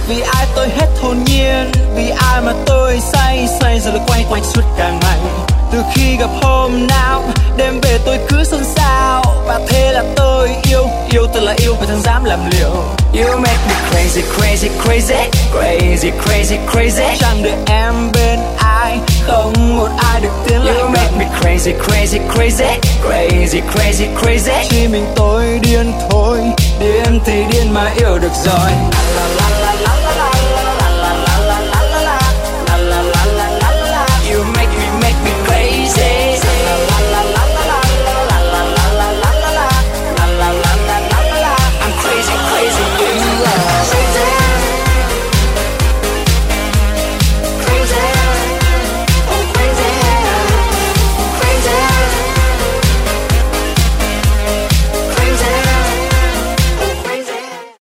Vì ai tôi hết hồn nhiên, vì ai mà tôi say say rồi lại quay quanh suốt cả ngày. Từ khi gặp hôm nào đêm về tôi cứ xôn xao, và thế là tôi yêu thật là yêu và chẳng dám làm liều. You make me crazy crazy crazy crazy crazy crazy. Chẳng đợi em bên ai, không một ai được tiến lại. You make me crazy crazy crazy crazy crazy crazy. Chỉ mình tôi điên thôi, điên thì điên mà yêu được rồi.